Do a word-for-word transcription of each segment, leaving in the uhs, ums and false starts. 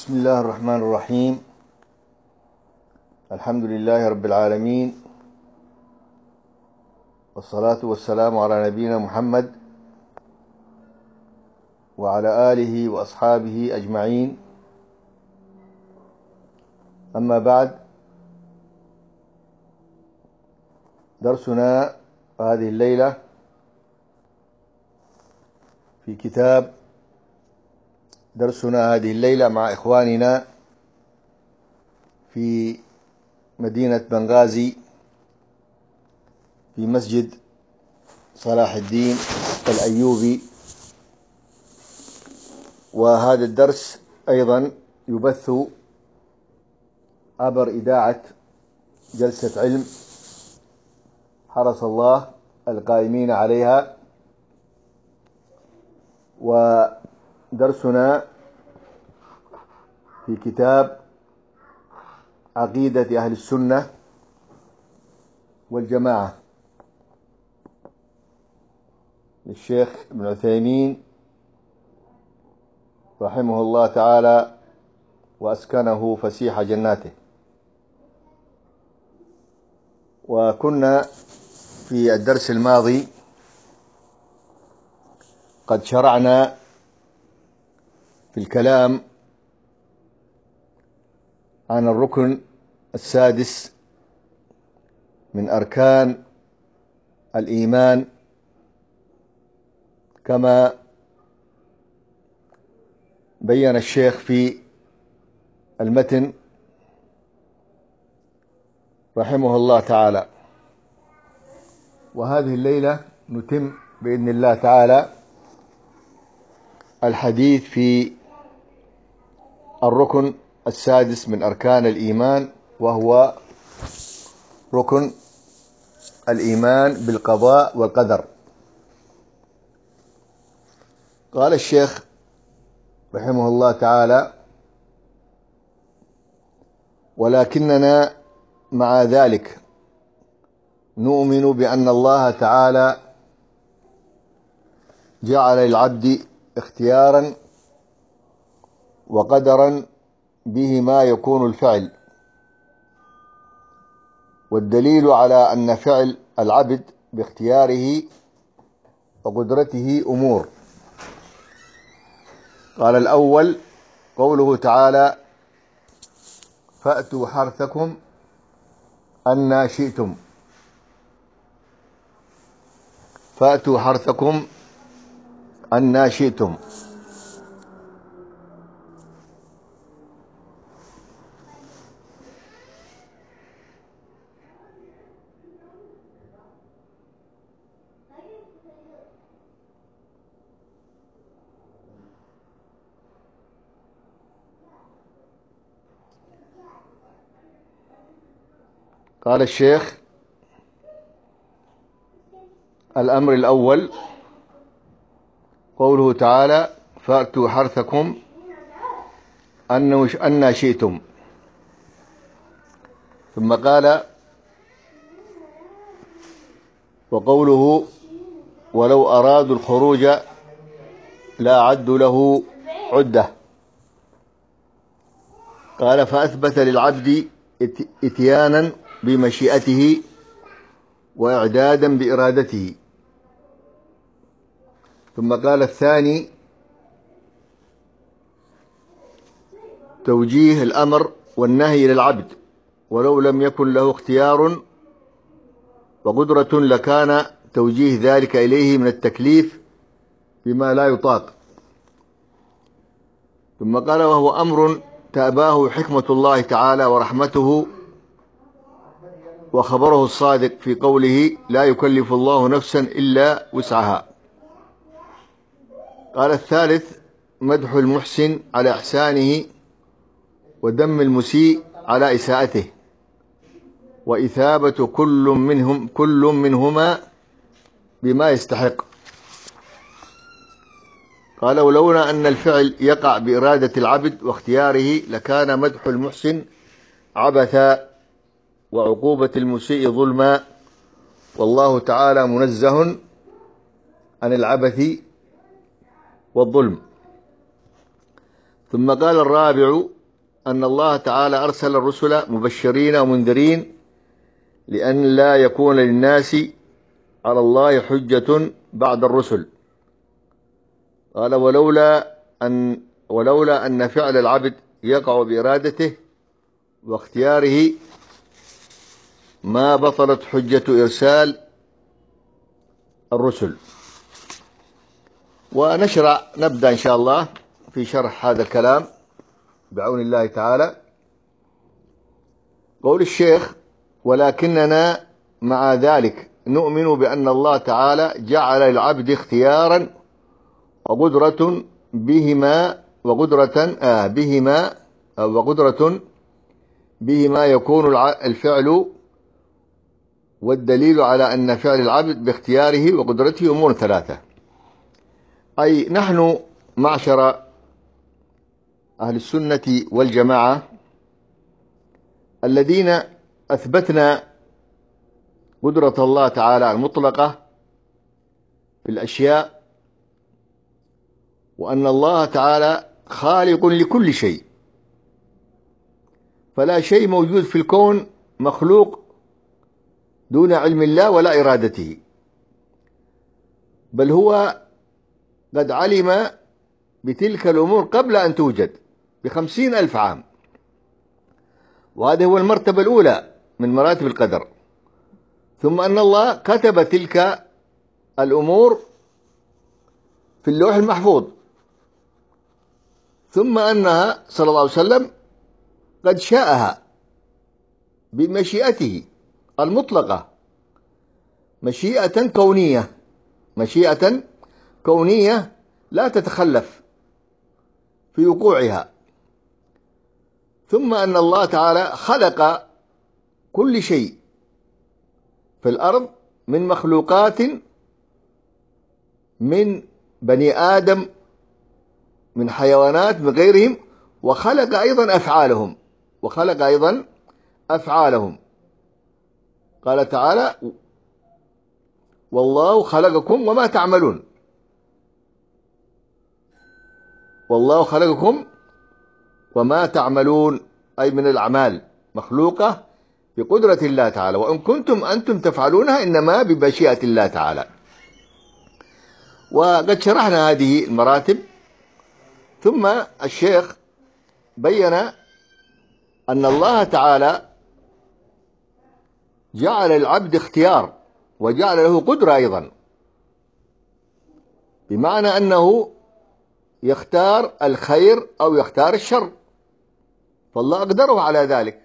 بسم الله الرحمن الرحيم. الحمد لله رب العالمين، والصلاة والسلام على نبينا محمد وعلى آله وأصحابه أجمعين. أما بعد، درسنا هذه الليلة في كتاب درسنا هذه الليلة مع إخواننا في مدينة بنغازي في مسجد صلاح الدين الأيوبي. وهذا الدرس أيضا يبث عبر إذاعة جلسة علم، حرس الله القائمين عليها. ودرسنا في كتاب عقيدة أهل السنة والجماعة للشيخ ابن عثيمين رحمه الله تعالى وأسكنه فسيح جناته. وكنا في الدرس الماضي قد شرعنا في الكلام عن الركن السادس من أركان الإيمان، كما بين الشيخ في المتن رحمه الله تعالى. وهذه الليلة نتم بإذن الله تعالى الحديث في الركن السادس من أركان الإيمان، وهو ركن الإيمان بالقضاء والقدر. قال الشيخ رحمه الله تعالى: ولكننا مع ذلك نؤمن بأن الله تعالى جعل للعبد اختيارا وقدرا به ما يكون الفعل، والدليل على أن فعل العبد باختياره وقدرته أمور. قال: الأول قوله تعالى: فأتوا حرثكم أنى شئتم. فأتوا حرثكم أنى شئتم. قال الشيخ: الأمر الأول قوله تعالى: فأتوا حرثكم أنى شئتم. ثم قال: وقوله: ولو أرادوا الخروج لا عدوا له عدة. قال: فأثبت للعبد إتيانا بمشيئته وإعدادا بإرادته. ثم قال: الثاني توجيه الأمر والنهي للعبد، ولو لم يكن له اختيار وقدرة لكان توجيه ذلك إليه من التكليف بما لا يطاق. ثم قال: وهو أمر تأباه حكمة الله تعالى ورحمته، وخبره الصادق في قوله: لا يكلف الله نفسا إلا وسعها. قال: الثالث مدح المحسن على إحسانه، وذم المسيء على إساءته، وإثابة كل منهم كل منهما بما يستحق. قال: ولولا أن الفعل يقع بإرادة العبد واختياره لكان مدح المحسن عبثا وعقوبة المسيء ظلما، والله تعالى منزه عن العبث والظلم. ثم قال: الرابع أن الله تعالى أرسل الرسل مبشرين ومنذرين لأن لا يكون للناس على الله حجة بعد الرسل. قال ولولا أن ولولا أن فعل العبد يقع بإرادته واختياره ما بطلت حجة إرسال الرسل. ونشرع نبدأ إن شاء الله في شرح هذا الكلام بعون الله تعالى. قول الشيخ: ولكننا مع ذلك نؤمن بأن الله تعالى جعل للعبد اختيارا وقدرة بهما وقدرة آه بهما آه وقدرة بهما يكون الفعل، والدليل على أن فعل العبد باختياره وقدرته أمور ثلاثة. أي نحن معشر أهل السنة والجماعة الذين أثبتنا قدرة الله تعالى المطلقة في الأشياء، وأن الله تعالى خالق لكل شيء، فلا شيء موجود في الكون مخلوق دون علم الله ولا إرادته، بل هو قد علم بتلك الأمور قبل أن توجد بخمسين ألف عام، وهذا هو المرتبة الأولى من مراتب القدر. ثم أن الله كتب تلك الأمور في اللوح المحفوظ، ثم أنها صلى الله عليه وسلم قد شاءها بمشيئته المطلقة، مشيئة كونية مشيئة كونية لا تتخلف في وقوعها. ثم أن الله تعالى خلق كل شيء في الأرض من مخلوقات، من بني آدم، من حيوانات، من غيرهم، وخلق أيضا أفعالهم وخلق أيضا أفعالهم قال تعالى: والله خلقكم وما تعملون. والله خلقكم وما تعملون، أي من الأعمال مخلوقة بقدرة الله تعالى، وإن كنتم أنتم تفعلونها إنما بمشيئة الله تعالى. وقد شرحنا هذه المراتب. ثم الشيخ بين أن الله تعالى جعل العبد اختيار وجعل له قدرة أيضا، بمعنى أنه يختار الخير أو يختار الشر، فالله أقدره على ذلك،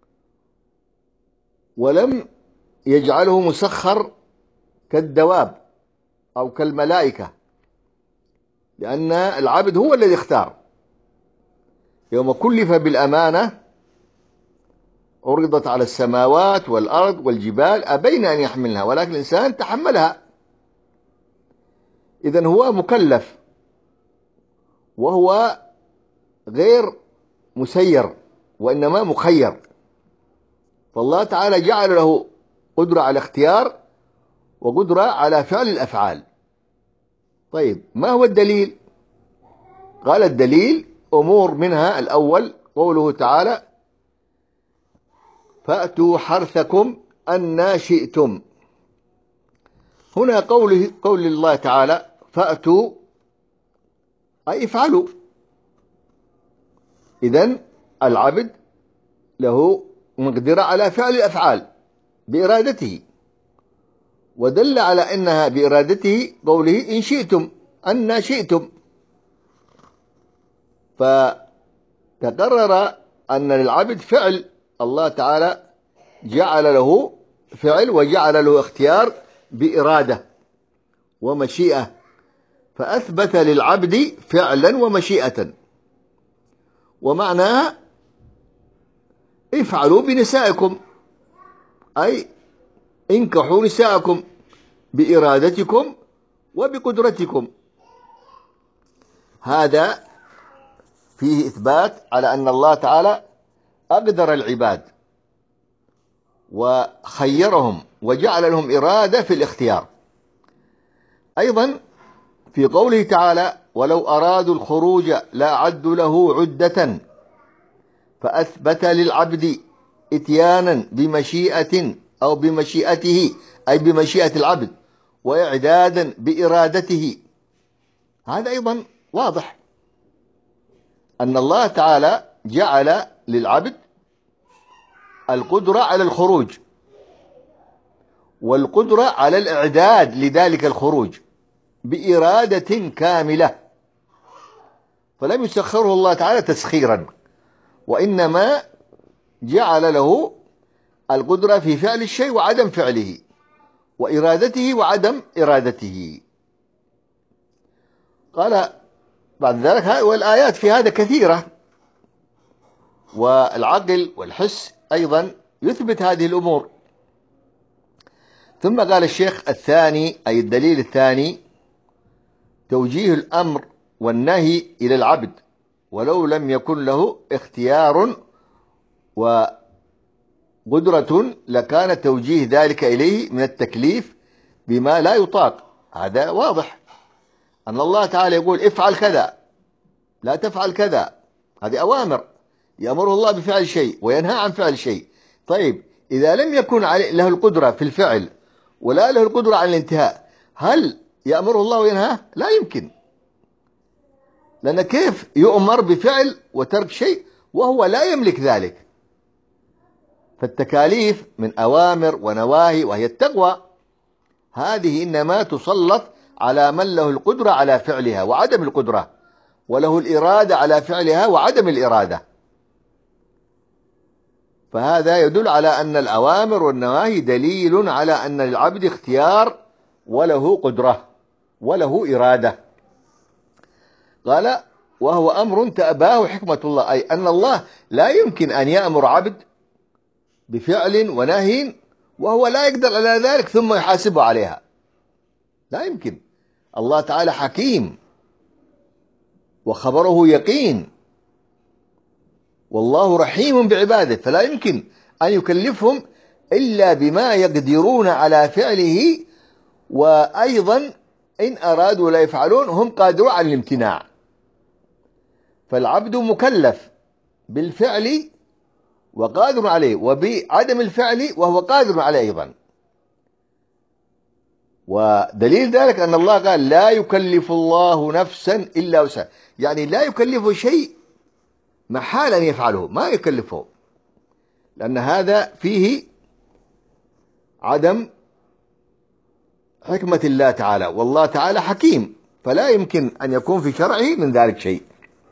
ولم يجعله مسخر كالدواب أو كالملائكة، لأن العبد هو الذي اختار. يوم كلف بالأمانة عرضت على السماوات والأرض والجبال أبين أن يحملنها ولكن الإنسان تحملها. إذن هو مكلف وهو غير مسير وإنما مخير، فالله تعالى جعل له قدرة على الاختيار وقدرة على فعل الأفعال. طيب، ما هو الدليل؟ قال الدليل أمور، منها الأول قوله تعالى: فأتوا حرثكم أنى شئتم. هنا قوله قول الله تعالى فأتوا أي افعلوا. إذن العبد له مقدرة على فعل الأفعال بإرادته، ودل على أنها بإرادته قوله إن شئتم أنى شئتم، فتقرر أن للعبد فعل، الله تعالى جعل له فعل وجعل له اختيار بإرادة ومشيئة، فأثبت للعبد فعلا ومشيئة. ومعناها افعلوا بنسائكم، أي انكحوا نساءكم بإرادتكم وبقدرتكم. هذا فيه إثبات على أن الله تعالى أقدر العباد وخيرهم وجعل لهم إرادة في الاختيار. أيضا في قوله تعالى: ولو أرادوا الخروج لأعدوا له عدة فأثبت للعبد إتيانا بمشيئة أو بمشيئته، أي بمشيئة العبد، وإعدادا بإرادته. هذا أيضا واضح أن الله تعالى جعل للعبد القدرة على الخروج والقدرة على الإعداد لذلك الخروج بإرادة كاملة، فلم يسخره الله تعالى تسخيرا، وإنما جعل له القدرة في فعل الشيء وعدم فعله، وإرادته وعدم إرادته. قال بعد ذلك والآيات في هذا كثيرة، والعقل والحس أيضا يثبت هذه الأمور. ثم قال الشيخ الثاني، أي الدليل الثاني، توجيه الأمر والنهي إلى العبد ولو لم يكن له اختيار وقدرة لكان توجيه ذلك إليه من التكليف بما لا يطاق. هذا واضح أن الله تعالى يقول افعل كذا، لا تفعل كذا، هذه أوامر يأمره الله بفعل شيء وينهى عن فعل شيء. طيب إذا لم يكن له القدرة في الفعل ولا له القدرة على الانتهاء، هل يأمره الله وينهاه؟ لا يمكن، لأن كيف يؤمر بفعل وترك شيء وهو لا يملك ذلك؟ فالتكاليف من أوامر ونواهي وهي التقوى، هذه إنما تسلط على من له القدرة على فعلها وعدم القدرة، وله الإرادة على فعلها وعدم الإرادة. فهذا يدل على أن الأوامر والنواهي دليل على أن للعبد اختيار وله قدرة وله إرادة. قال وهو أمر تأباه حكمة الله، أي أن الله لا يمكن أن يأمر عبد بفعل ونهي وهو لا يقدر على ذلك ثم يحاسبه عليها، لا يمكن. الله تعالى حكيم وخبره يقين، والله رحيم بعباده، فلا يمكن أن يكلفهم إلا بما يقدرون على فعله، وأيضا إن أرادوا لا يفعلون هم قادرون على الامتناع. فالعبد مكلف بالفعل وقادر عليه، وبعدم الفعل وهو قادر عليه أيضا. ودليل ذلك أن الله قال لا يكلف الله نفسا إلا وسعها، يعني لا يكلفه شيء محال أن يفعله، ما يكلفه، لأن هذا فيه عدم حكمة الله تعالى، والله تعالى حكيم فلا يمكن أن يكون في شرعه من ذلك شيء.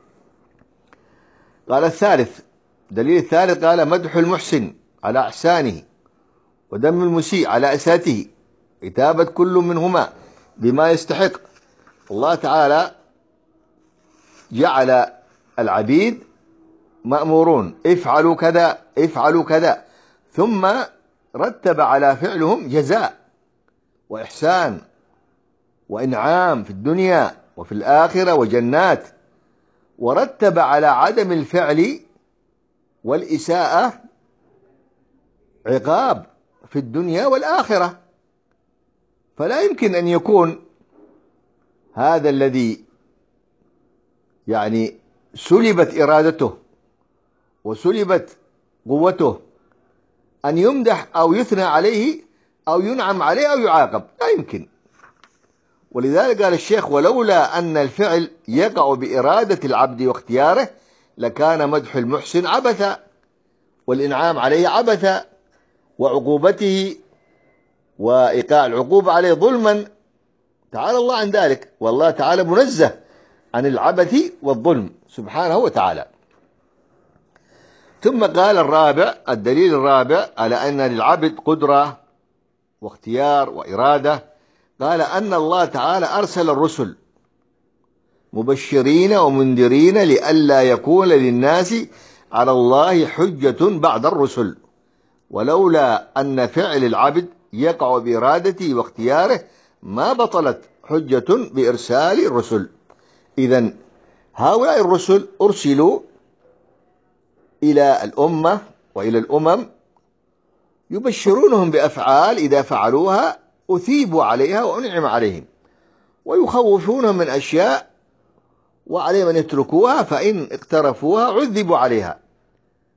قال الثالث، دليل الثالث، قال مدح المحسن على إحسانه وذم المسيء على إساءته، إتابة كل منهما بما يستحق. الله تعالى جعل العبيد مأمورون افعلوا كذا افعلوا كذا، ثم رتب على فعلهم جزاء وإحسان وإنعام في الدنيا وفي الآخرة وجنات، ورتب على عدم الفعل والإساءة عقاب في الدنيا والآخرة. فلا يمكن أن يكون هذا الذي يعني سلبت إرادته وسلبت قوته أن يمدح أو يثنى عليه أو ينعم عليه أو يعاقب، لا يمكن. ولذلك قال الشيخ ولولا أن الفعل يقع بإرادة العبد واختياره لكان مدح المحسن عبثا، والإنعام عليه عبثا، وعقوبته وإيقاع العقوبة عليه ظلما. تعالى الله عن ذلك، والله تعالى منزه عن العبث والظلم سبحانه وتعالى. ثم قال الرابع، الدليل الرابع على أن للعبد قدرة واختيار وإرادة، قال أن الله تعالى أرسل الرسل مبشرين ومنذرين لئلا يكون للناس على الله حجة بعد الرسل، ولولا أن فعل العبد يقع بإرادته واختياره ما بطلت حجة بإرسال الرسل. إذن هؤلاء الرسل أرسلوا إلى الأمة وإلى الأمم يبشرونهم بأفعال إذا فعلوها أثيبوا عليها وأنعم عليهم، ويخوفونهم من أشياء وعليهم أن يتركوها فإن اقترفوها عذبوا عليها.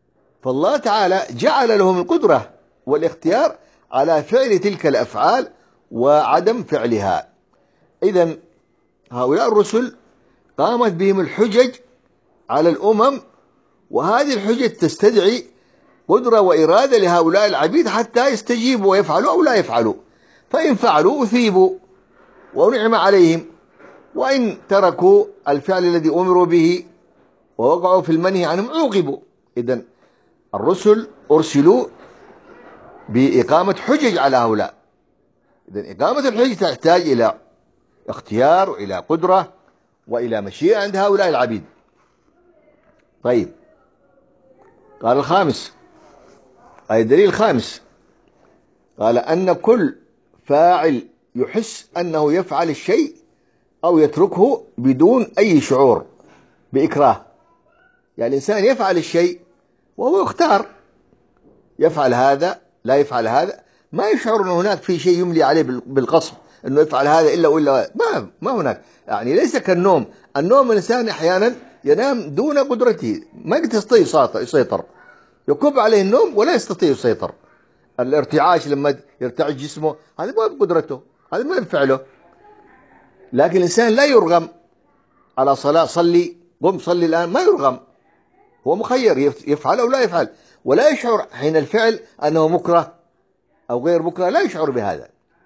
فالله تعالى جعل لهم القدرة والاختيار على فعل تلك الأفعال وعدم فعلها. إذن هؤلاء الرسل قامت بهم الحجج على الأمم، وهذه الحجج تستدعي قدرة وإرادة لهؤلاء العبيد حتى يستجيبوا ويفعلوا أو لا يفعلوا. فإن فعلوا أثيبوا ونعم عليهم، وإن تركوا الفعل الذي أمروا به ووقعوا في المنهي عنهم عوقبوا. إذن الرسل أرسلوا بإقامة حجج على هؤلاء. إذن إقامة الحجج تحتاج إلى اختيار وإلى قدرة وإلى مشيئة عند هؤلاء العبيد. طيب، قال الخامس، أي الدليل الخامس، قال أن كل فاعل يحس أنه يفعل الشيء أو يتركه بدون أي شعور بإكراه. يعني الإنسان يفعل الشيء وهو يختار، يفعل هذا لا يفعل هذا، ما يشعر أن هناك في شيء يملي عليه بالغصب أنه يفعل هذا إلا وإلا، ما, ما هناك. يعني ليس كالنوم. النوم الإنسان أحيانا ينام دون قدرته، ما يستطيع يسيطر، يكب عليه النوم ولا يستطيع يسيطر. الارتعاش لما يرتعش جسمه هذا ما بقدرته، هذا ما بفعله. لكن الإنسان لا يرغم على صلاة، صلي قم صلي الآن، ما يرغم، هو مخير يفعل أو لا يفعل، ولا يشعر حين الفعل أنه مكره أو غير مكره، لا يشعر بهذا.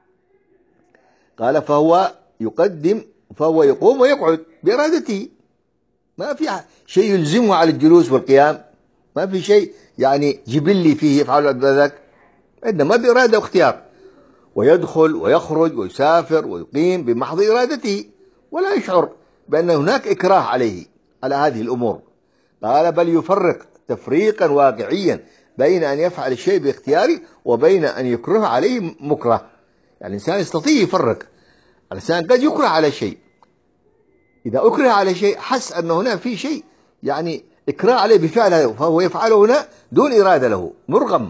قال فهو يقدم فهو يقوم ويقعد بإرادته، ما في شيء يلزمه على الجلوس والقيام، ما في شيء يعني جبلي فيه يفعل ذلك، إنما بإرادة واختيار. ويدخل ويخرج ويسافر ويقيم بمحض إرادته، ولا يشعر بأن هناك إكراه عليه على هذه الأمور. قال بل يفرق تفريقا واقعيا بين أن يفعل الشيء باختياره وبين أن يكره عليه مكره. يعني الإنسان يستطيع يفرق. الإنسان قد يكره على شيء، إذا أكره على شيء حس أن هنا في شيء يعني إكراه عليه بفعله، فهو يفعله هنا دون إرادة له، مرغم.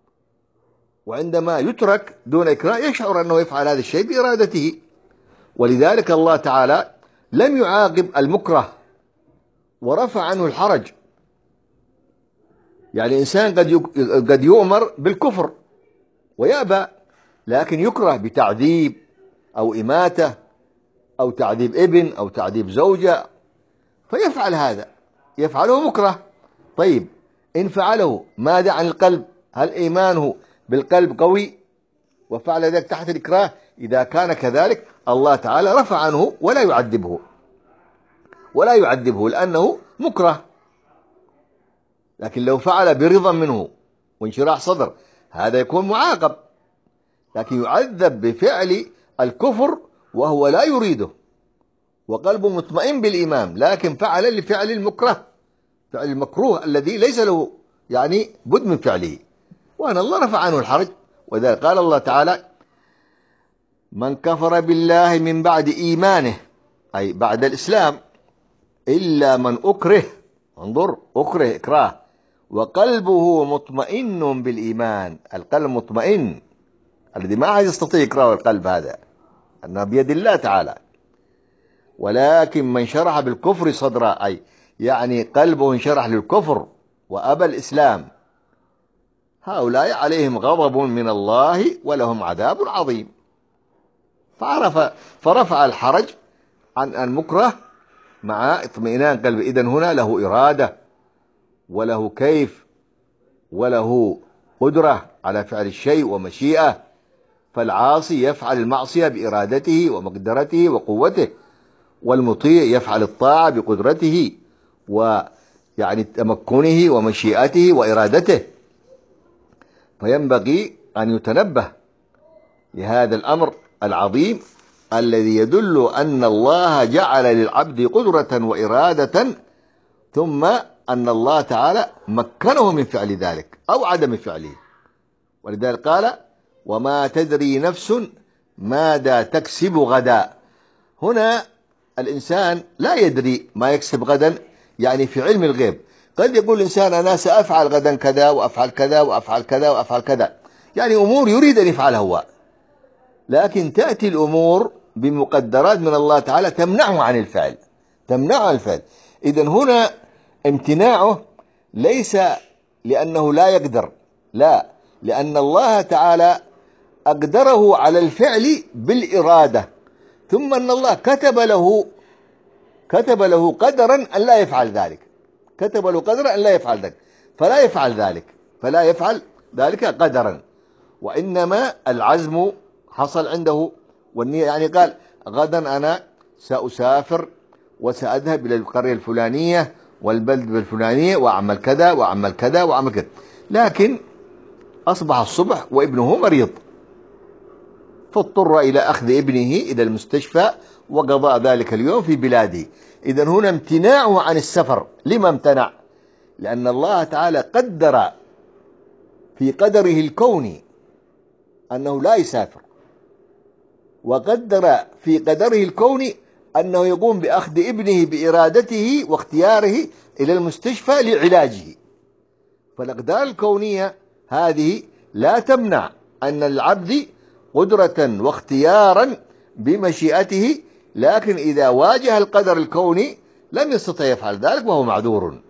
وعندما يترك دون إكراه يشعر أنه يفعل هذا الشيء بإرادته. ولذلك الله تعالى لم يعاقب المكره ورفع عنه الحرج. يعني الإنسان قد قد يؤمر بالكفر ويأبى، لكن يكره بتعذيب أو إماتة أو تعذيب ابن أو تعذيب زوجة، فيفعل هذا، يفعله مكره. طيب، إن فعله ماذا عن القلب؟ هل إيمانه بالقلب قوي وفعل ذلك تحت الإكراه؟ إذا كان كذلك الله تعالى رفع عنه ولا يعذبه ولا يعذبه لأنه مكره. لكن لو فعل برضا منه وانشراح صدر هذا يكون معاقب، لكن يعذب بفعل الكفر وهو لا يريده وقلبه مطمئن بالإيمان، لكن فعل لفعل المكره، فعل المكروه الذي ليس له يعني بد من فعله، وأن الله رفع عنه الحرج. وذلك قال الله تعالى من كفر بالله من بعد إيمانه، أي بعد الإسلام، إلا من أكره، انظر أكره إكراه، وقلبه مطمئن بالإيمان. القلب مطمئن الذي ما عاد يستطيع إكراه القلب، هذا أنه بيد الله تعالى. ولكن من شرح بالكفر صدرا، أي يعني قلبه انشرح للكفر وأبى الإسلام، هؤلاء عليهم غضب من الله ولهم عذاب عظيم. فعرف فرفع الحرج عن المكره مع اطمئنان قلبه. إذن هنا له إرادة وله كيف وله قدرة على فعل الشيء ومشيئة. فالعاصي يفعل المعصية بإرادته ومقدرته وقوته، والمطيع يفعل الطاعة بقدرته ويعني تمكنه ومشيئته وإرادته. فينبغي أن يتنبه لهذا الأمر العظيم الذي يدل أن الله جعل للعبد قدرة وإرادة، ثم أن الله تعالى مكنه من فعل ذلك أو عدم فعله. ولذلك قال وما تدري نفس ماذا تكسب غدا. هنا الإنسان لا يدري ما يكسب غدا، يعني في علم الغيب. قد يقول الإنسان أنا سأفعل غدا كذا وأفعل كذا وأفعل كذا وأفعل كذا، يعني أمور يريد أن يفعلها هو، لكن تأتي الأمور بمقدرات من الله تعالى تمنعه عن الفعل، تمنعه عن الفعل. إذن هنا امتناعه ليس لأنه لا يقدر، لا، لأن الله تعالى أقدره على الفعل بالإرادة، ثم أن الله كتب له كتب له قدرا أن لا يفعل ذلك، كتب له قدرا أن لا يفعل ذلك، فلا يفعل ذلك فلا يفعل ذلك قدرا، وإنما العزم حصل عنده والنية. يعني قال غدا أنا سأسافر وسأذهب إلى القرية الفلانية والبلد الفلانية وأعمل كذا وأعمل كذا وأعمل كذا، لكن أصبح الصبح وابنه مريض، فاضطر إلى أخذ ابنه إلى المستشفى وقضاء ذلك اليوم في بلاده. إذن هنا امتناعه عن السفر. لما امتنع؟ لأن الله تعالى قدر في قدره الكوني أنه لا يسافر، وقدر في قدره الكوني أنه يقوم بأخذ ابنه بإرادته واختياره إلى المستشفى لعلاجه. فالأقدار الكونية هذه لا تمنع أن العبد قدرة واختيارا بمشيئته، لكن إذا واجه القدر الكوني لم يستطع يفعل ذلك وهو معذور.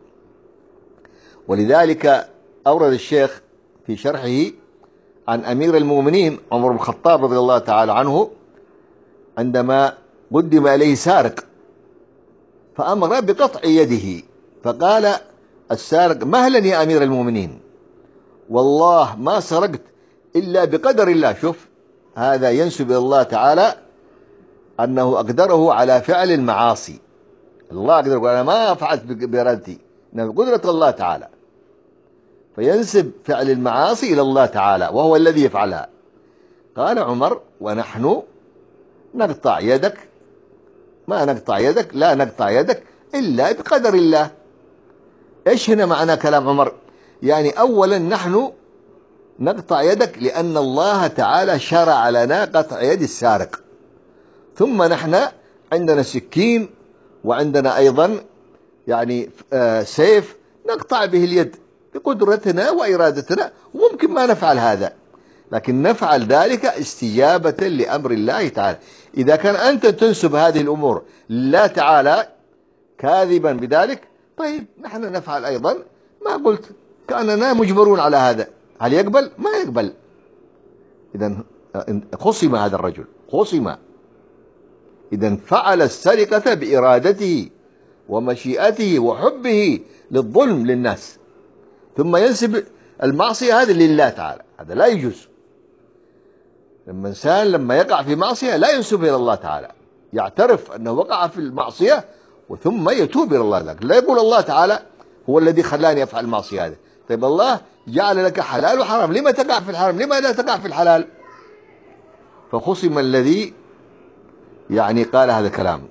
ولذلك أورد الشيخ في شرحه عن أمير المؤمنين عمر بن الخطاب رضي الله تعالى عنه عندما قدم إليه سارق فأمر بقطع يده، فقال السارق مهلا يا أمير المؤمنين، والله ما سرقت إلا بقدر الله. شوف، هذا ينسب إلى الله تعالى أنه أقدره على فعل المعاصي. الله أقدره، أنا ما فعلت بإرادتي، إنما بقدرة الله تعالى، فينسب فعل المعاصي إلى الله تعالى وهو الذي يفعلها. قال عمر ونحن نقطع يدك، ما نقطع يدك، لا نقطع يدك إلا بقدر الله. إيش هنا معنى كلام عمر؟ يعني أولا نحن نقطع يدك لأن الله تعالى شرع لنا قطع يد السارق، ثم نحن عندنا سكين وعندنا أيضا يعني سيف نقطع به اليد بقدرتنا وإرادتنا، وممكن ما نفعل هذا، لكن نفعل ذلك استجابة لأمر الله تعالى. إذا كان أنت تنسب هذه الأمور لله تعالى كاذبا بذلك، طيب نحن نفعل أيضا ما قلت، كأننا مجبرون على هذا. هل يقبل؟ ما يقبل. إذن خصم هذا الرجل، خصم. إذن فعل السرقة بإرادته ومشيئته وحبه للظلم للناس، ثم ينسب المعصية هذه لله تعالى، هذا لا يجوز. لما إنسان لما يقع في معصية لا ينسب إلى الله تعالى، يعترف أنه وقع في المعصية وثم يتوب إلى الله، لكن لا يقول الله تعالى هو الذي خلاني أفعل المعصية هذه. طيب الله جعل لك حلال وحرام، لما تقع في الحرام؟ لما لا تقع في الحلال؟ فخصم الذي يعني قال هذا الكلام.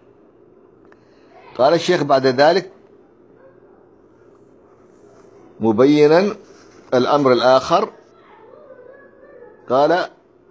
قال الشيخ بعد ذلك مبينا الأمر الآخر، قال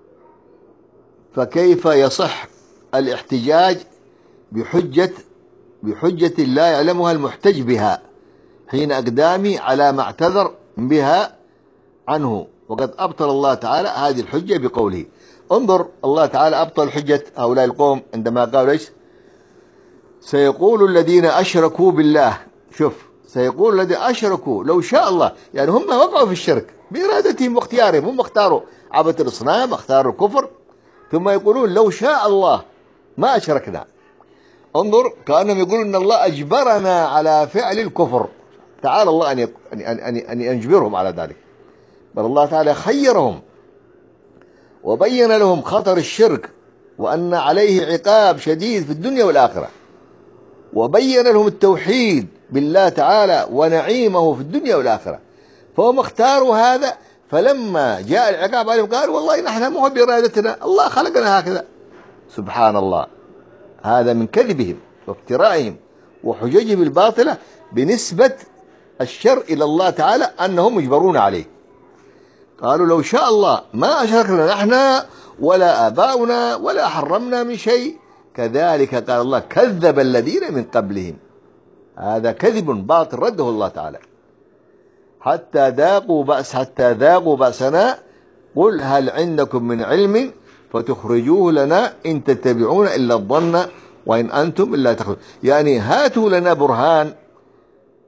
فكيف يصح الاحتجاج بحجة بحجة لا يعلمها المحتج بها حين أقدامي على ما اعتذر بها عنه، وقد أبطل الله تعالى هذه الحجة بقوله. انظر، الله تعالى أبطل حجة هؤلاء القوم عندما قالوا ايش؟ سيقول الذين أشركوا بالله. شوف، سيقول الذين أشركوا لو شاء الله، يعني هم وقعوا في الشرك بإرادتهم واختيارهم، هم اختاروا عبادة الأصنام، اختاروا الكفر، ثم يقولون لو شاء الله ما أشركنا. انظر، كأنهم يقولون أن الله أجبرنا على فعل الكفر. تعالى الله أن أن أن يجبرهم على ذلك، بل الله تعالى خيرهم وبين لهم خطر الشرك وأن عليه عقاب شديد في الدنيا والآخرة، وبين لهم التوحيد بالله تعالى ونعيمه في الدنيا والآخرة، فهم اختاروا هذا. فلما جاء العقاب عليهم قالوا والله نحن مو بإرادتنا، الله خلقنا هكذا. سبحان الله، هذا من كذبهم وافترائهم وحججهم الباطلة بنسبة الشر إلى الله تعالى أنهم مجبرون عليه. قالوا لو شاء الله ما أشركنا نحن ولا آباؤنا ولا حرمنا من شيء، كذلك قال الله كذب الذين من قبلهم. هذا كذب باطل رده الله تعالى. حتى ذاقوا بأس حتى ذاقوا بأسنا قل هل عندكم من علم فتخرجوه لنا إن تتبعون إلا الظن وإن أنتم إلا تخرجون. يعني هاتوا لنا برهان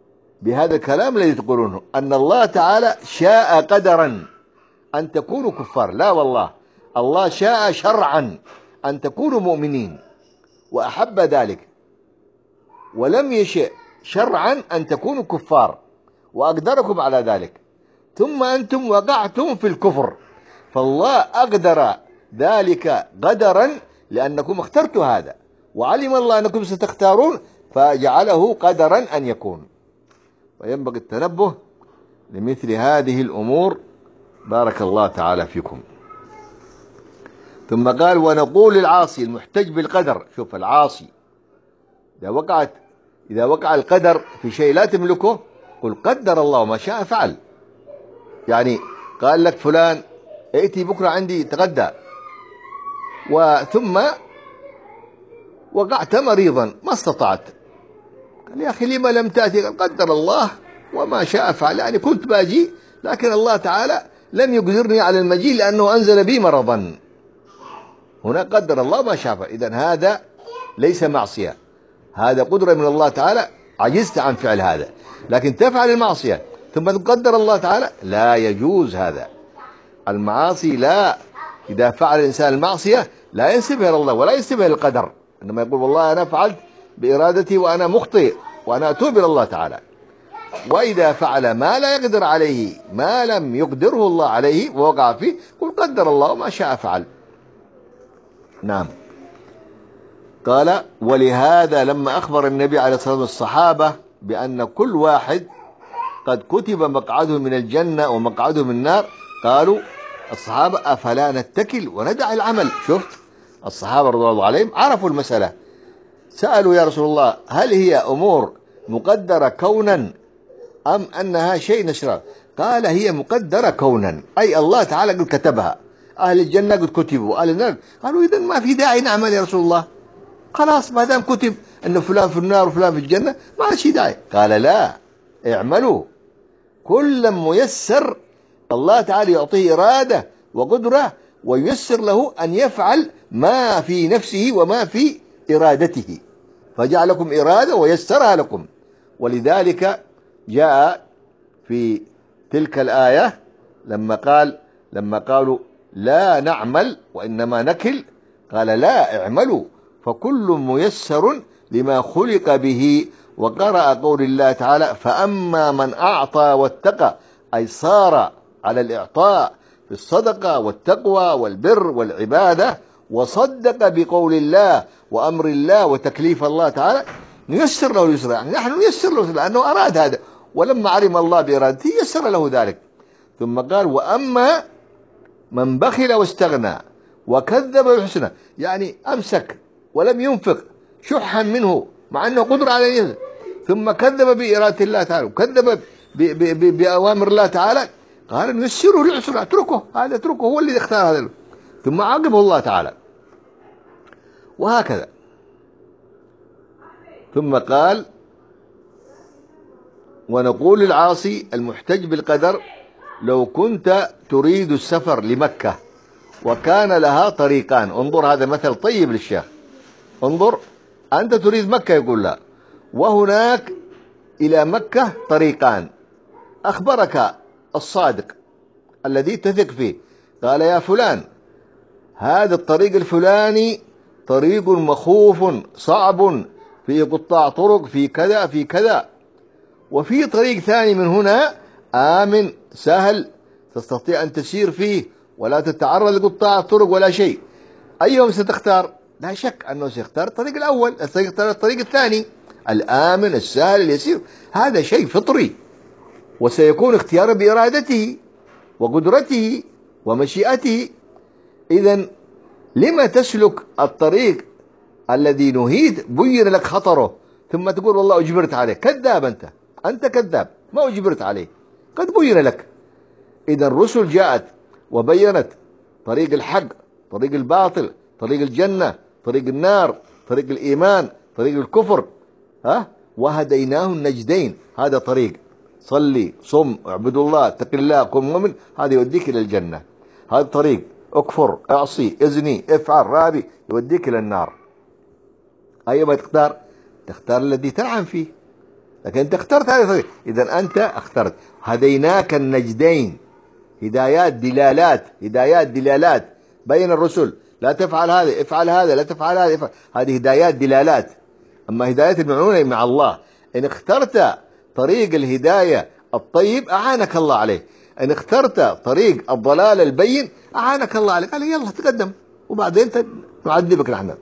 بهذا الكلام الذي تقولونه أن الله تعالى شاء قدرا أن تكونوا كفار. لا والله، الله شاء شرعا أن تكونوا مؤمنين وأحب ذلك، ولم يشاء شرعا أن تكونوا كفار وأقدركم على ذلك، ثم أنتم وقعتم في الكفر، فالله أقدر ذلك قدرا لأنكم اخترتوا هذا، وعلم الله أنكم ستختارون فجعله قدرا أن يكون. وينبغي التنبه لمثل هذه الأمور. بارك الله تعالى فيكم. ثم قال: ونقول للعاصي المحتج بالقدر. شوف، العاصي إذا وقعت إذا وقع القدر في شيء لا تملكه، قل قدر الله ما شاء فعل. يعني قال لك فلان ائتي بكرة عندي تغدى، وثم وقعت مريضا ما استطعت، قال يا أخي لما لم تأتي؟ قال قدر الله وما شاء فعل. يعني كنت باجي لكن الله تعالى لم يقدرني على المجيء لأنه أنزل بي مرضا. هنا قدر الله ما شاء فعل. إذن هذا ليس معصية، هذا قدرة من الله تعالى، عجزت عن فعل هذا، لكن تفعل المعصية ثم تقدر الله تعالى، لا يجوز هذا. المعاصي لا، إذا فعل الإنسان المعصية لا ينسبها إلى الله ولا ينسبها للقدر، إنما يقول والله أنا فعلت بإرادتي وأنا مخطئ وأنا أتوب إلى الله تعالى. وإذا فعل ما لا يقدر عليه، ما لم يقدره الله عليه ووقع فيه، قل قدر الله ما شاء فعل. نعم. قال: ولهذا لما أخبر النبي عليه الصلاة والسلام الصحابة بأن كل واحد قد كتب مقعده من الجنة ومقعده من النار، قالوا الصحابة: أفلا نتكل وندع العمل؟ شفت الصحابة رضي الله عليهم عرفوا المسألة، سألوا يا رسول الله هل هي أمور مقدرة كونا أم أنها شيء نشرة؟ قال: هي مقدرة كونا، أي الله تعالى قد كتبها، أهل الجنة قد كتبوا، أهل النار. قالوا إذن ما في داعي نعمل يا رسول الله، خلاص ما دام كتب أن فلان في النار وفلان في الجنة ما شيء داعي. قال: لا، اعملوا، كل ميسر، الله تعالى يعطيه إرادة وقدرة وييسر له أن يفعل ما في نفسه وما في إرادته، فجعل لكم إرادة ويسرها لكم. ولذلك جاء في تلك الآية لما قال لما قالوا لا نعمل وإنما نكل، قال: لا، اعملوا فكل ميسر لما خلق به. وقرأ قول الله تعالى: فأما من أعطى واتقى، أي صار على الإعطاء في الصدقة والتقوى والبر والعبادة، وصدق بقول الله وأمر الله وتكليف الله تعالى، نيسر له اليسر. يعني نحن نيسر له لأنه أراد هذا، ولما علم الله بإرادته يسر له ذلك. ثم قال: وأما من بخل واستغنى وكذب بالحسنى، يعني أمسك ولم ينفق شحا منه مع أنه قدر عليه، ثم كذب بإرادة الله تعالى وكذب بأوامر الله تعالى، قال نيسره العسر، اتركه هذا، اتركه هو اللي اختار هذا، ثم عاقبه الله تعالى. وهكذا. ثم قال: ونقول للعاصي المحتج بالقدر: لو كنت تريد السفر لمكة وكان لها طريقان. انظر، هذا مثل طيب للشيخ. انظر، أنت تريد مكة، يقول لا، وهناك إلى مكة طريقان، أخبرك الصادق الذي تثق فيه، قال: يا فلان، هذا الطريق الفلاني طريق مخوف صعب، فيه قطاع طرق، في كذا في كذا، وفي طريق ثاني من هنا آمن سهل تستطيع أن تسير فيه ولا تتعرض لقطاع الطرق ولا شيء، أيهم ستختار؟ لا شك أنه سيختار الطريق الأول، سيختار الطريق الثاني الآمن السهل اليسير. هذا شيء فطري، وسيكون اختيارا بإرادته وقدرته ومشيئته. إذن لما تسلك الطريق الذي نهيت بين لك خطره ثم تقول والله أجبرت عليه؟ كذاب، أنت أنت كذاب، ما أجبرت عليه، قد بين لك. إذا الرسل جاءت وبينت طريق الحق، طريق الباطل، طريق الجنة، طريق النار، طريق الإيمان، طريق الكفر، ها، وهديناه النجدين. هذا طريق صلي صم اعبد الله اتق الله كن مؤمن، هذا يوديك إلى الجنة. هذا طريق اكفر اعصي ازني افعل رابي يوديك إلى النار. أيما تختار؟ تختار الذي تنعم فيه، لكن أنت اخترت هذه الطريق، إذا أنت اخترت. هديناك النجدين، هدايات دلالات، هدايات دلالات بين الرسل، لا تفعل هذا، افعل هذا، لا تفعل هذا، افعل. هذه هدايات دلالات. أما هدايات المعونة مع الله، إن اخترت طريق الهداية الطيب أعانك الله عليه، إن اخترت طريق الضلال البين أعانك الله عليه، قال يلا تقدم وبعدين نعذبك نحن.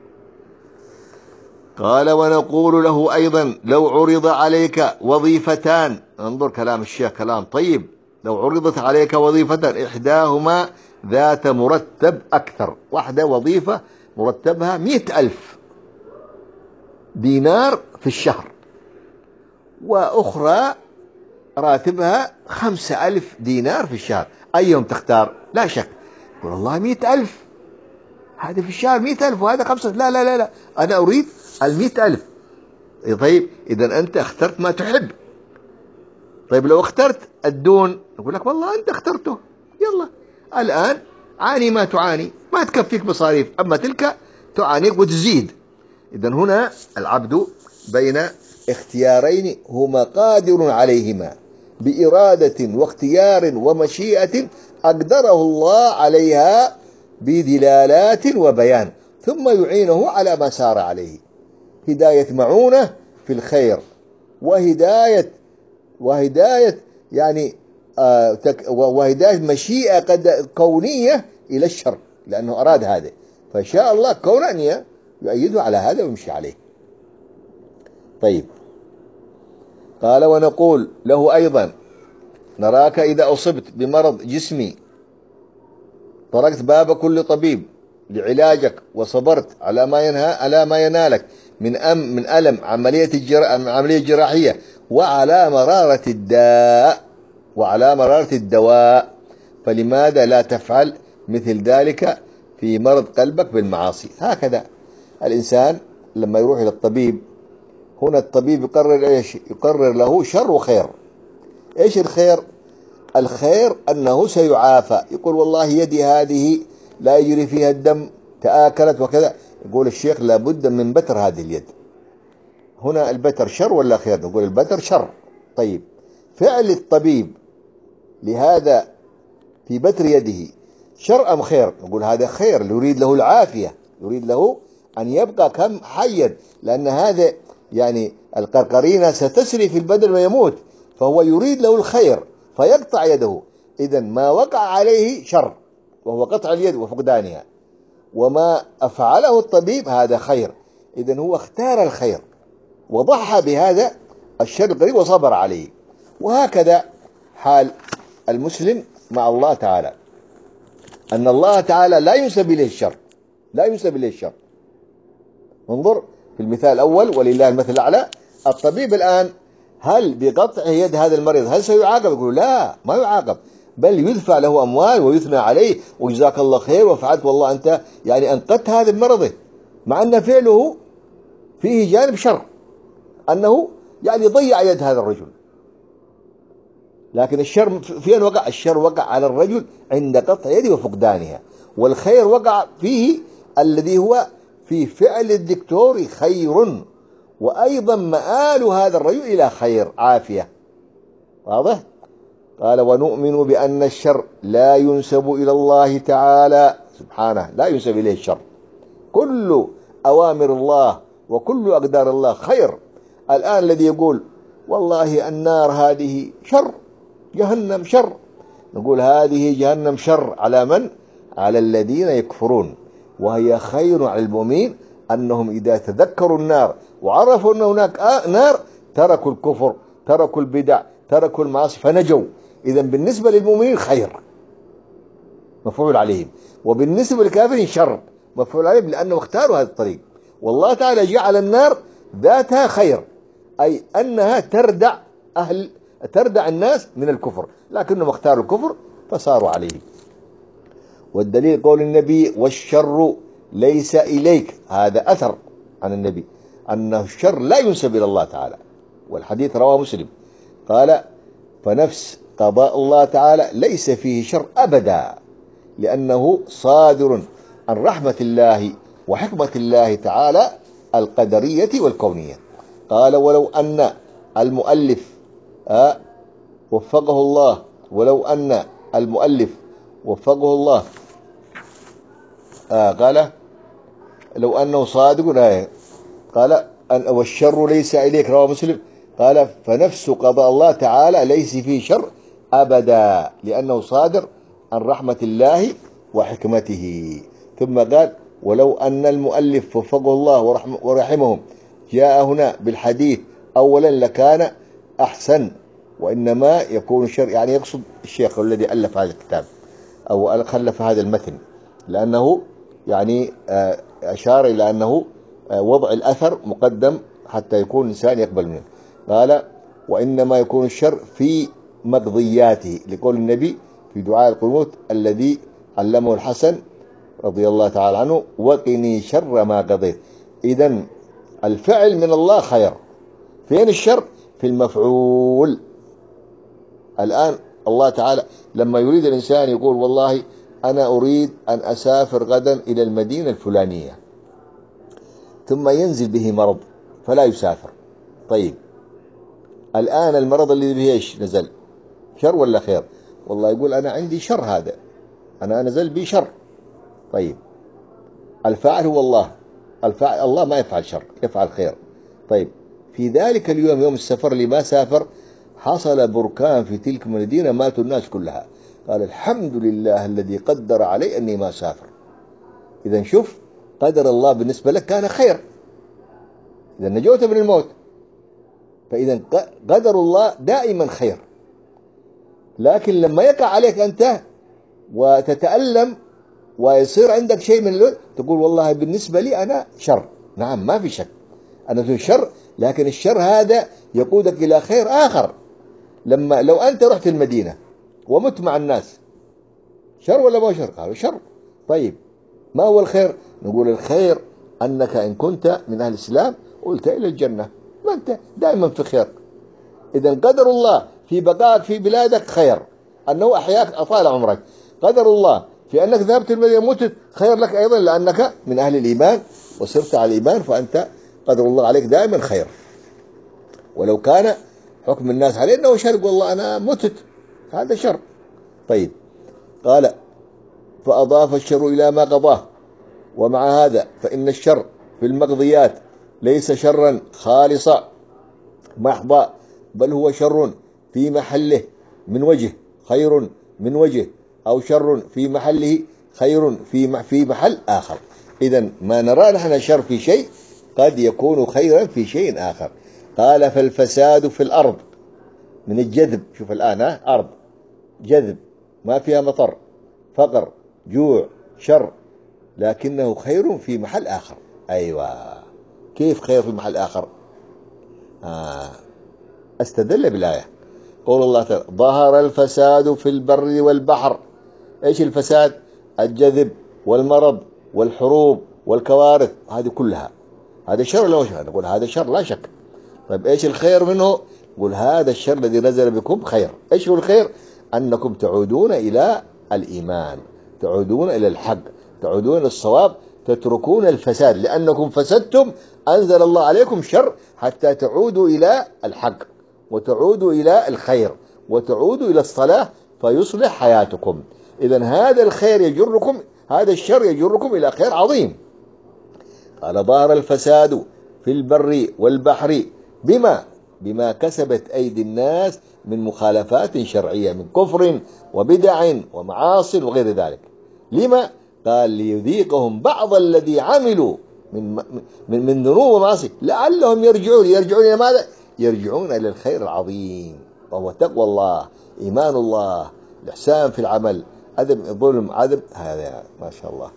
قال ونقول له أيضا لو عرض عليك وظيفتان، انظر كلام الشيخ كلام طيب، لو عرضت عليك وظيفة إحداهما ذات مرتب أكثر، واحدة وظيفة مرتبها مئة ألف دينار في الشهر، وأخرى راتبها خمسة ألف دينار في الشهر، أيهم تختار؟ لا شك يقول والله مئة ألف، هذا في الشهر مئة ألف وهذا خمسة، لا لا لا لا أنا أريد المئة ألف. طيب إذا أنت اخترت ما تحب. طيب لو اخترت الدون يقول لك والله أنت اخترته، يلا الآن عاني ما تعاني، ما تكفيك مصاريف، أما تلك تعانيك وتزيد. إذا هنا العبد بين اختيارين هما قادر عليهما بإرادة واختيار ومشيئة أقدره الله عليها بدلالات وبيان، ثم يعينه على ما سار عليه. هداية معونة في الخير، وهداية وهداية يعني آه وهداية مشيئة قد كونية إلى الشر، لأنه أراد هذا، فشاء الله كونيا يؤيده على هذا ويمشي عليه. طيب قال ونقول له أيضا نراك إذا أصبت بمرض جسمي طرقت باب كل طبيب لعلاجك، وصبرت على ما ينهى على ما ينالك من أم من ألم عملية الجرا عملية جراحية، وعلى مرارة الداء وعلى مرارة الدواء، فلماذا لا تفعل مثل ذلك في مرض قلبك بالمعاصي؟ هكذا الإنسان لما يروح إلى الطبيب، هنا الطبيب يقرر إيش؟ يقرر له شر وخير. إيش الخير؟ الخير أنه سيعافى، يقول والله يدي هذه لا يجري فيها الدم، تآكلت وكذا، يقول الشيخ لابد من بتر هذه اليد. هنا البتر شر ولا خير؟ نقول البتر شر. طيب فعل الطبيب لهذا في بتر يده شر أم خير؟ نقول هذا خير، يريد له العافية، يريد له أن يبقى كم حيا، لأن هذا يعني القرقرينة ستسري في البدن ويموت، فهو يريد له الخير فيقطع يده. إذن ما وقع عليه شر وهو قطع اليد وفقدانها، وما أفعله الطبيب هذا خير. إذن هو اختار الخير وضحى بهذا الشر القريب وصبر عليه. وهكذا حال المسلم مع الله تعالى، أن الله تعالى لا ينسب إليه الشر، لا ينسب إليه الشر. انظر في المثال الأول ولله المثل الأعلى، الطبيب الآن هل بقطع يد هذا المريض هل سيعاقب؟ يقول لا، ما يعاقب، بل يدفع له أموال ويثنى عليه وجزاك الله خير وفعلت والله أنت يعني أنقذت هذا المرض، مع أن فعله فيه جانب شر، أنه يعني ضيع يد هذا الرجل. لكن الشر فين وقع؟ الشر وقع على الرجل عند قطع يده وفقدانها، والخير وقع فيه الذي هو في فعل الدكتور خير، وأيضا مآل هذا الرجل إلى خير عافية. واضح؟ قال ونؤمن بأن الشر لا ينسب إلى الله تعالى سبحانه، لا ينسب إليه الشر، كل أوامر الله وكل أقدار الله خير. الآن الذي يقول والله النار هذه شر، جهنم شر، نقول هذه جهنم شر على من؟ على الذين يكفرون، وهي خير على المؤمنين أنهم إذا تذكروا النار وعرفوا أن هناك نار تركوا الكفر، تركوا البدع، تركوا المعاصي فنجوا. إذا بالنسبة للمؤمنين خير مفعول عليهم، وبالنسبة للكافرين شر مفعول عليهم، لأنهم اختاروا هذا الطريق. والله تعالى جعل النار ذاتها خير، أي أنها تردع أهل تردع الناس من الكفر، لكنهم اختاروا الكفر فصاروا عليه. والدليل قول النبي والشر ليس إليك، هذا أثر عن النبي أن الشر لا ينسب إلى الله تعالى، والحديث رواه مسلم قال فنفس قضاء الله تعالى ليس فيه شر أبدا، لأنه صادر عن رحمة الله وحكمة الله تعالى القدرية والكونية. قال ولو أن المؤلف آه وفقه الله ولو أن المؤلف وفقه الله آه قال لو أنه صادق آه قال أن والشر ليس إليك، رواه مسلم. قال فنفس قضاء الله تعالى ليس فيه شر أبدا لأنه صادر عن رحمة الله وحكمته. ثم قال ولو أن المؤلف وفقه الله ورحمهم جاء هنا بالحديث أولا لكان أحسن، وإنما يكون الشر، يعني يقصد الشيخ الذي ألف هذا الكتاب أو خلف هذا المتن، لأنه يعني أشار إلى أنه وضع الأثر مقدم حتى يكون الإنسان يقبل منه. قال وإنما يكون الشر في مقضياته، لقول النبي في دعاء القنوت الذي علمه الحسن رضي الله تعالى عنه وقني شر ما قضيت. إذن الفعل من الله خير. فين الشر؟ في المفعول. الآن الله تعالى لما يريد الإنسان يقول والله أنا أريد أن أسافر غدا إلى المدينة الفلانية، ثم ينزل به مرض فلا يسافر. طيب الآن المرض الذي به إيش نزل؟ شر ولا خير؟ والله يقول أنا عندي شر، هذا أنا نزل بي شر. طيب الفاعل هو الله، الفاعل الله ما يفعل شر، يفعل خير. طيب في ذلك اليوم يوم السفر اللي ما سافر حصل بركان في تلك المدينة، ماتوا الناس كلها. قال الحمد لله الذي قدر علي أني ما سافر. إذا شوف قدر الله بالنسبة لك كان خير، إذا نجوت من الموت. فإذا قدر الله دائما خير. لكن لما يقع عليك أنت وتتألم ويصير عندك شيء من الوقت تقول والله بالنسبة لي أنا شر. نعم ما في شك أنا شر، لكن الشر هذا يقودك إلى خير آخر. لما لو أنت رحت المدينة ومت مع الناس شر ولا ما شر؟ قالوا شر. طيب ما هو الخير؟ نقول الخير أنك إن كنت من أهل الإسلام قلت إلى الجنة، ما أنت دائما في خير. إذا قدر الله في بقائك في بلادك خير، أنه أحياك أطال عمرك. قدر الله في أنك ذهبت المدينة متت خير لك أيضا، لأنك من أهل الإيمان وصرت على الإيمان، فأنت قدر الله عليك دائما خير. ولو كان حكم الناس عليه أنه شر، والله أنا متت، هذا شر. طيب قال فأضاف الشر إلى ما قضاه. ومع هذا فإن الشر في المقضيات ليس شرا خالصا محضا، بل هو شر في محله من وجه خير من وجه، أو شر في محله خير في في محل آخر. إذا ما نرى نحن شر في شيء قد يكون خيرا في شيء آخر. قال فالفساد في الأرض من الجذب. شوف الآن ها أرض جذب ما فيها مطر، فقر، جوع، شر، لكنه خير في محل آخر. أيوة كيف خير في محل آخر؟ آه. استدل بالآية قول الله تعالى ظهر الفساد في البر والبحر. إيش الفساد؟ الجذب والمرض والحروب والكوارث، هذه كلها هذا شر ولا شر؟ نقول هذا شر لا شك. طيب إيش الخير منه؟ نقول هذا الشر الذي نزل بكم خير. إيش هو الخير؟ أنكم تعودون إلى الإيمان، تعودون إلى الحق، تعودون إلى الصواب، تتركون الفساد، لأنكم فسدتم أنزل الله عليكم شر حتى تعودوا إلى الحق وتعودوا إلى الخير وتعودوا إلى الصلاة فيصلح حياتكم. إذن هذا الخير يجركم، هذا الشر يجركم إلى خير عظيم. قال ظهر الفساد في البر والبحر بما بما كسبت أيدي الناس من مخالفات شرعية، من كفر وبدع ومعاصي وغير ذلك. لما؟ قال ليذيقهم بعض الذي عملوا من من من ذنوب ومعاصي لعلهم يرجعون. يرجعون إلى ماذا؟ يرجعون إلى الخير العظيم، وهو تقوى الله، إيمان الله، الإحسان في العمل، عدم الظلم، عدم هذا ما شاء الله.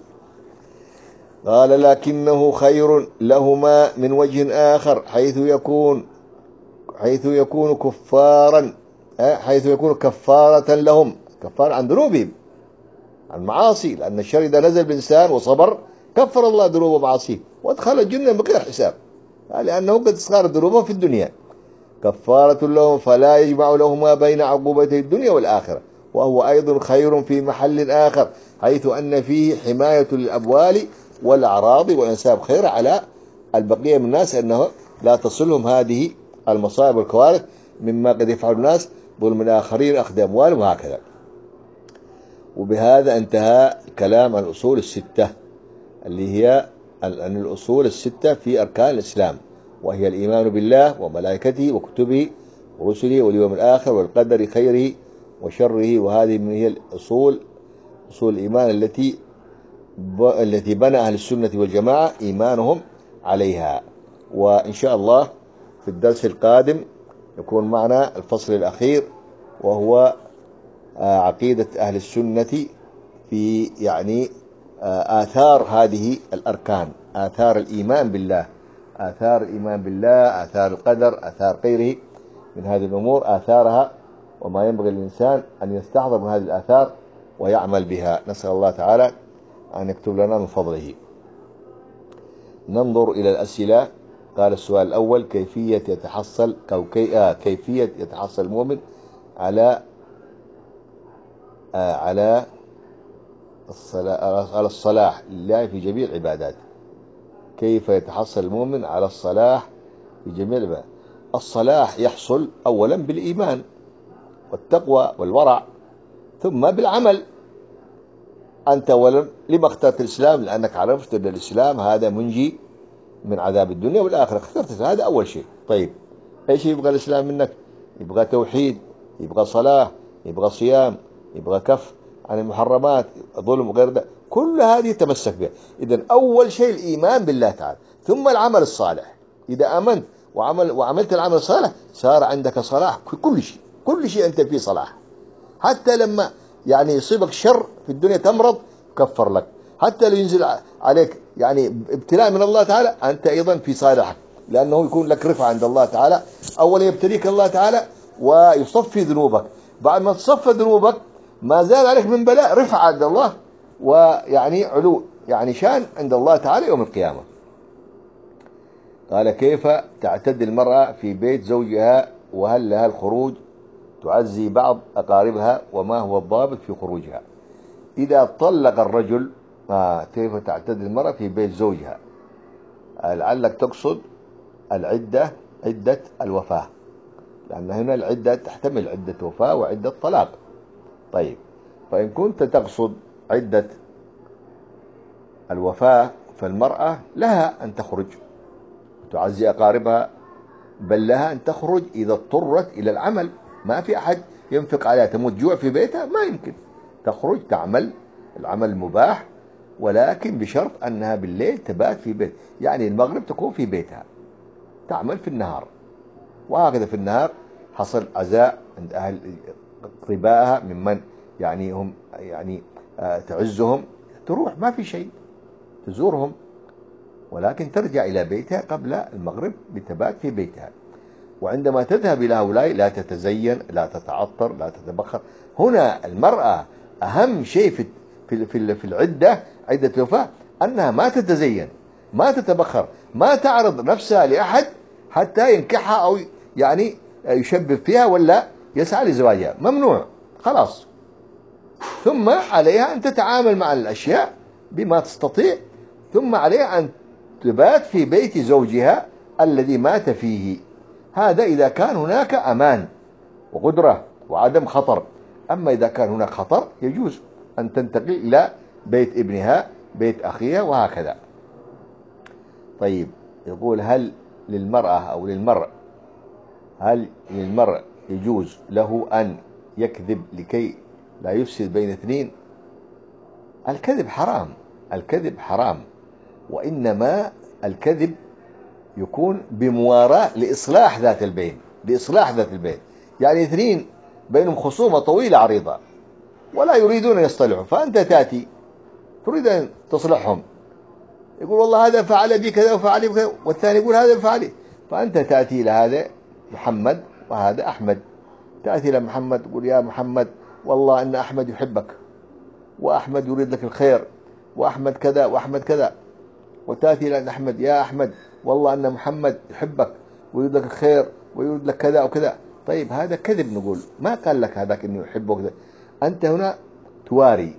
قال لكنه خير لهما من وجه آخر، حيث يكون حيث يكون كفارا حيث يكون كفارة لهم، كفارة عن ذنوبهم، عن معاصي، لأن الشر إذا نزل بالإنسان وصبر كفر الله ذنوبه ومعاصيه وادخل الجنة بغير حساب، لأنه قد صار ذنوبه في الدنيا. كفارة لهم فلا يجمع لهما بين عقوبتي الدنيا والآخرة، وهو أيضا خير في محل آخر، حيث أن فيه حماية للأبوال والأعراض والأنساب، خير على البقية من الناس أنه لا تصلهم هذه المصائب والكوارث مما قد يفعل الناس ظلم الآخرين أخذ أموالهم وهكذا. وبهذا انتهى كلام عن الأصول الستة، اللي هي عن الأصول الستة في أركان الإسلام، وهي الإيمان بالله وملائكته وكتبه ورسله واليوم الآخر والقدر خيره وشره. وهذه من هي الأصول، أصول الإيمان التي التي بنى أهل السنة والجماعة إيمانهم عليها. وإن شاء الله في الدرس القادم يكون معنا الفصل الأخير، وهو عقيدة أهل السنة في يعني آثار هذه الأركان، آثار الإيمان بالله، آثار الإيمان بالله، آثار القدر، آثار غيره من هذه الأمور، آثارها وما ينبغي للإنسان أن يستحضر من هذه الآثار ويعمل بها. نسأل الله تعالى أن يكتب لنا من فضله. ننظر إلى الأسئلة. قال السؤال الأول: كيفية يتحصل أو كي آه كيفية يتحصل المؤمن على آه على الصلاح على الصلاح لله في جميع العبادات؟ كيف يتحصل المؤمن على الصلاح في جميع العبادات؟ الصلاح يحصل أولا بالإيمان والتقوى والورع، ثم بالعمل. أنت أولا لما اخترت الإسلام؟ لأنك عرفت أن الإسلام هذا منجي من عذاب الدنيا والآخرة، اخترت هذا أول شيء. طيب إيش يبغى الإسلام منك؟ يبغى توحيد، يبغى صلاة، يبغى صيام، يبغى كف عن المحرمات، ظلم وغير ذلك، كل هذه تمسك بها. إذن أول شيء الإيمان بالله تعالى، ثم العمل الصالح. إذا آمنت وعمل وعملت العمل الصالح صار عندك صلاح في كل شيء، كل شيء أنت فيه صلاح. حتى لما يعني يصيبك شر في الدنيا تمرض كفر لك، حتى لو ينزل عليك يعني ابتلاء من الله تعالى أنت أيضا في صالحك، لأنه يكون لك رفعة عند الله تعالى. أولا يبتليك الله تعالى ويصفي ذنوبك، بعد ما تصفى ذنوبك ما زال عليك من بلاء رفعة عند الله، ويعني علو يعني شان عند الله تعالى يوم القيامة. قال: كيف تعتدي المرأة في بيت زوجها، وهل لها الخروج تعزي بعض أقاربها، وما هو الضابط في خروجها؟ إذا طلق الرجل، آه كيف تعتدي المرأة في بيت زوجها؟ آه لعلك تقصد العدة، عدة الوفاة، لأن هنا العدة تحتمل عدة وفاة وعدة طلاق. طيب، فإن كنت تقصد عدة الوفاة فالمرأة لها أن تخرج تعزي أقاربها، بل لها أن تخرج إذا اضطرت إلى العمل. ما في أحد ينفق عليها تموت جوع في بيتها، ما يمكن. تخرج تعمل العمل المباح، ولكن بشرط أنها بالليل تبات في بيت، يعني المغرب تكون في بيتها تعمل في النهار. وهكذا في النهار حصل عزاء عند أهل قربائها ممن يعني هم يعني آه تعزهم، تروح ما في شيء تزورهم، ولكن ترجع إلى بيتها قبل المغرب بتبات في بيتها. وعندما تذهب إلى هؤلاء لا تتزين، لا تتعطر، لا تتبخر. هنا المرأة أهم شيء في في في العدة، عدة الوفاة، أنها ما تتزين، ما تتبخر، ما تعرض نفسها لأحد حتى ينكحها أو يعني يشبب فيها ولا يسعى لزواجها، ممنوع خلاص. ثم عليها أن تتعامل مع الأشياء بما تستطيع، ثم عليها أن تبات في بيت زوجها الذي مات فيه. هذا إذا كان هناك أمان وقدرة وعدم خطر. أما إذا كان هناك خطر يجوز أن تنتقل إلى بيت ابنها، بيت أخيها، وهكذا. طيب، يقول: هل للمرأة أو للمرء هل للمرء يجوز له أن يكذب لكي لا يفسد بين اثنين؟ الكذب حرام، الكذب حرام، وإنما الكذب يكون بمواراة لإصلاح ذات البين، لإصلاح ذات البين. يعني اثنين بينهم خصومة طويلة عريضة ولا يريدون أن يصطلحوا، فأنت تأتي تريد أن تصلحهم، يقول والله هذا فعل بي كذا وفعل بي كذا، والثاني يقول هذا فعل، فأنت تأتي إلى هذا محمد وهذا أحمد، تأتي إلى محمد تقول: يا محمد والله أن أحمد يحبك، وأحمد يريد لك الخير، وأحمد كذا وأحمد كذا. وتأتي إلى أحمد: يا أحمد والله أن محمد يحبك ويريد لك الخير ويريد لك كذا وكذا. طيب، هذا كذب. نقول ما قال لك هذاك إنه يحبك كذا. أنت هنا تواري،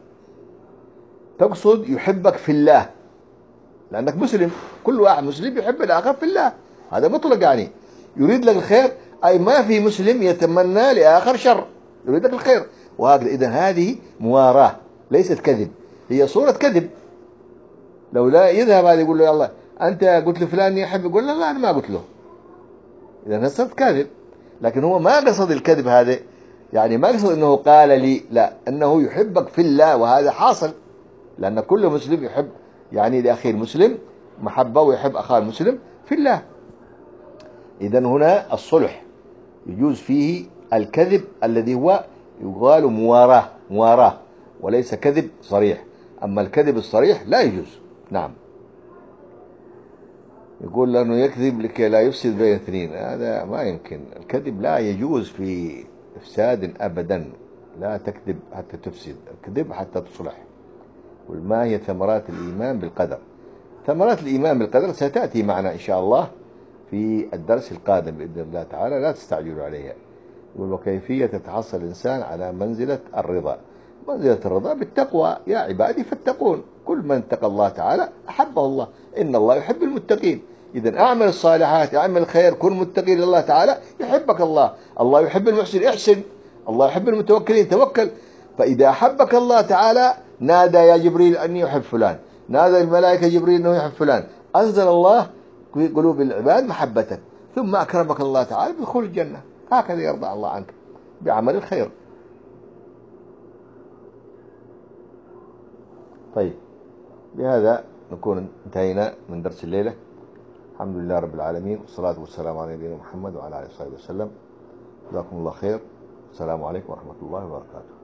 تقصد يحبك في الله لأنك مسلم، كل واحد مسلم يحب الآخر في الله، هذا مطلق يعني. يريد لك الخير، أي ما في مسلم يتمنى لآخر شر، يريد لك الخير. وهكذا إذا هذه مواراه ليست كذب، هي صورة كذب. لو لا يذهب هذا يقول له يلا أنت قلت لفلان يحب، يقول له لا أنا ما قلت له، إذا صرت كاذب. لكن هو ما قصد الكذب هذا، يعني ما قصد أنه قال لي، لا، أنه يحبك في الله، وهذا حاصل، لأن كل مسلم يحب يعني لأخيه المسلم محبة، ويحب أخاه المسلم في الله. إذا هنا الصلح يجوز فيه الكذب الذي هو يقال مواراه، مواراه وليس كذب صريح. أما الكذب الصريح لا يجوز. نعم. يقول لأنه يكذب لكي لا يفسد بين اثنين، هذا ما يمكن. الكذب لا يجوز في إفساد أبدا، لا تكذب حتى تفسد، الكذب حتى تصلح. وما هي ثمرات الإيمان بالقدر؟ ثمرات الإيمان بالقدر ستأتي معنا إن شاء الله في الدرس القادم بإذن الله تعالى، لا تستعجلوا عليها. وكيفية تتحصل الإنسان على منزلة الرضا؟ منزلة الرضا بالتقوى، يا عبادي فاتقون، كل من اتقى الله تعالى أحبه الله، إن الله يحب المتقين. إذا أعمل الصالحات، أعمل الخير، كن متقي لله تعالى يحبك الله. الله يحب المحسن، احسن. الله يحب المتوكلين، توكل. فإذا أحبك الله تعالى نادى يا جبريل أني يحب فلان، نادى الملائكة جبريل أنه يحب فلان، أنزل الله في قلوب العباد محبتك، ثم أكرمك الله تعالى بدخول الجنة. هكذا يرضى الله عنك بعمل الخير. طيب، بهذا نكون انتهينا من درس الليلة. الحمد لله رب العالمين، والصلاة والسلام على نبينا محمد وعلى آله وصحبه وسلم. جزاكم الله خير. السلام عليكم ورحمة الله وبركاته.